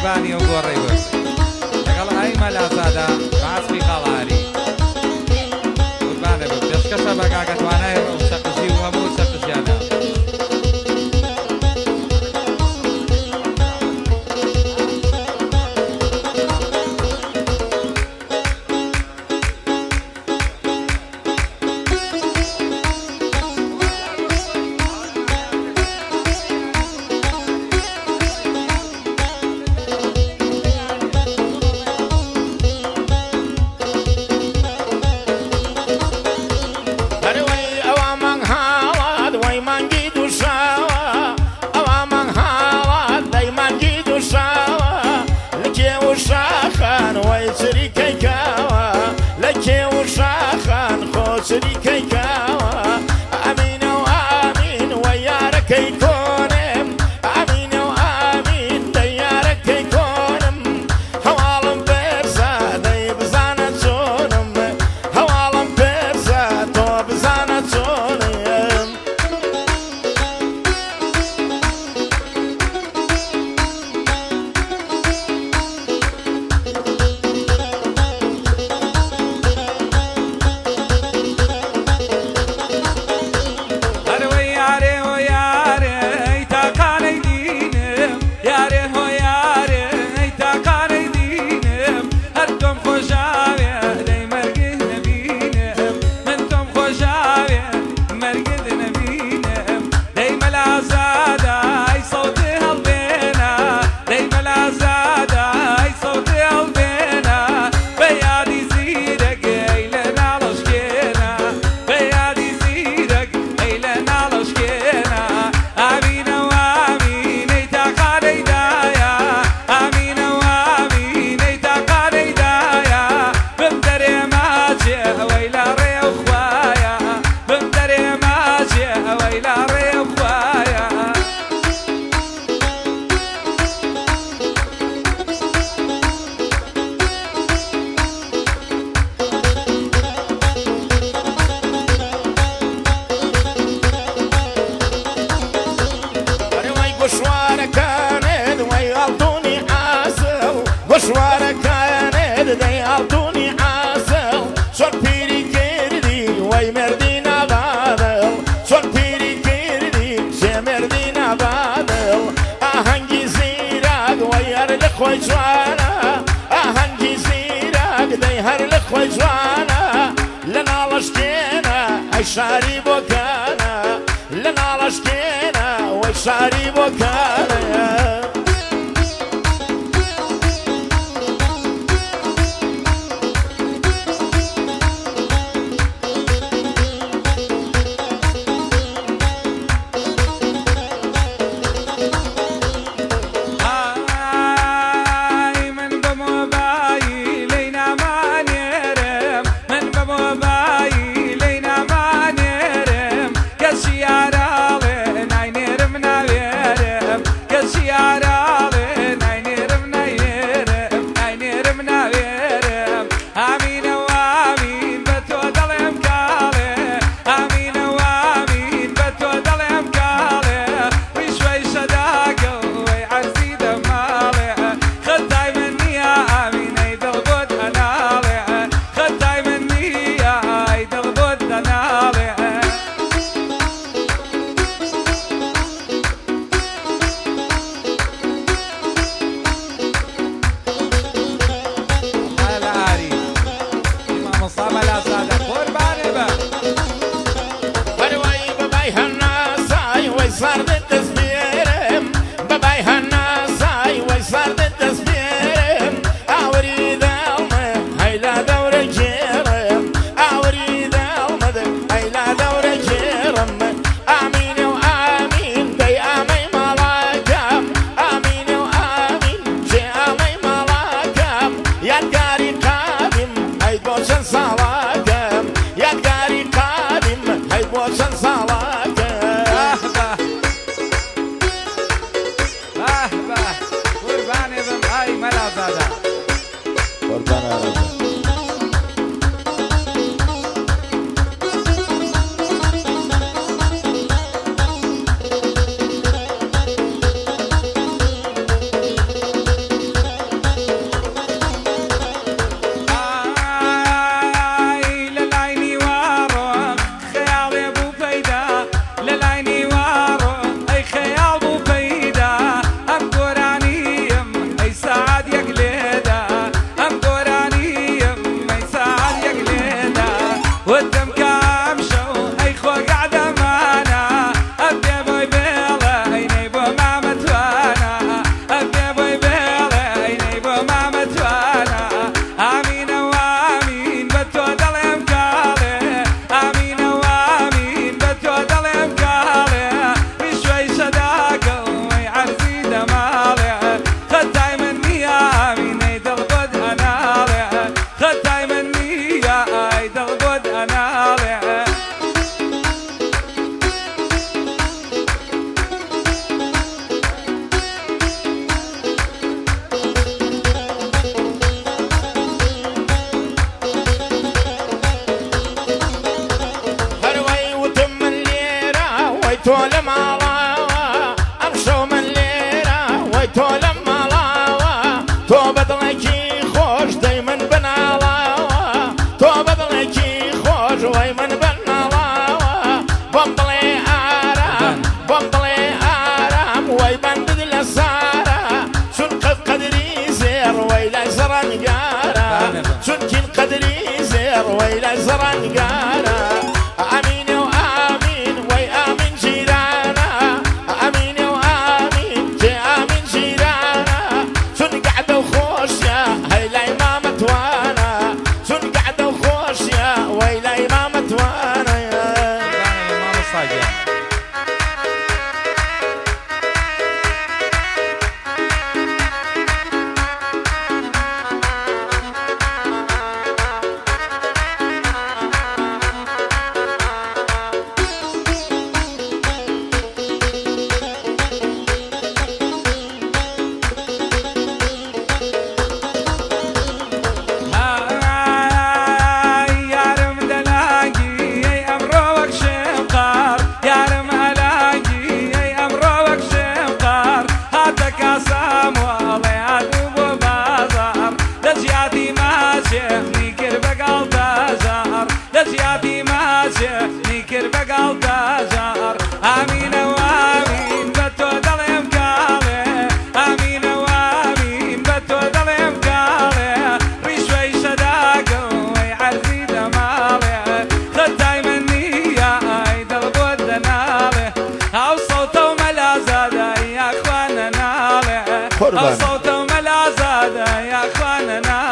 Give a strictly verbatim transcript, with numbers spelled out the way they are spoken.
قوربانی و گۆڕەی بەر لەگەڵ ئای مەلازادا بەعەسبی قەڵاری قوربانە بە پێشکەشە بە کاکە توانای ئەو سەقژی و هەموو سەقژیانە شاری بکانه لنالش کنه و شاری بکانه كام شو أي خو قاعدة معنا أبدي بوي بيلا عيني بو ما متوانا أبدي بوي بيلا عيني بو ما متوانا آمين وآمين بتو دلم كالي آمين وآمين بتو دلم كالي بشوي صداقة ويعرزي دمالي خداي مني آمين يدل بود أنالي خداي مني يدل بود أنالي هروي وتم الليرة ويتول مالاوة أمشو من الليرة ويتول مالاوة تو بدلكي خوش دايما بنالاوة تو بدلكي خوش ويمن بنالاوة بمبلي آرام بمبلي آرام ويبندد لسارة شن قد قدري زير ويلا زرنقارة شن كن قدري زير ويلا زرنقارة آمين وآمين وي آمين جيرانا آمين وآمين جي آمين جيرانا شن قعدة وخوش يا هيلا إمامة وانا شن قعدة وخوش يا ويلا إمامة وانا يا ما مصاجع يارم دلاقي أي أمروك شمقار يارم ألاقي أي أمروك شمقار هاتك أسام والله أدوب بازار لجياتي ماشي نيكر بقال تجار لجياتي ماشي نيكر بقال تجار آمين وآمين بتو دلم كالي آمين وآمين بتو دلم كالي ريشوي صداقة ويعرزي دمالي خداي مني يا عيد البود نالي أو صوت وملا زادة يا أخوانا نالي أو قربان. صوت وملا زادة يا أخوانا نالي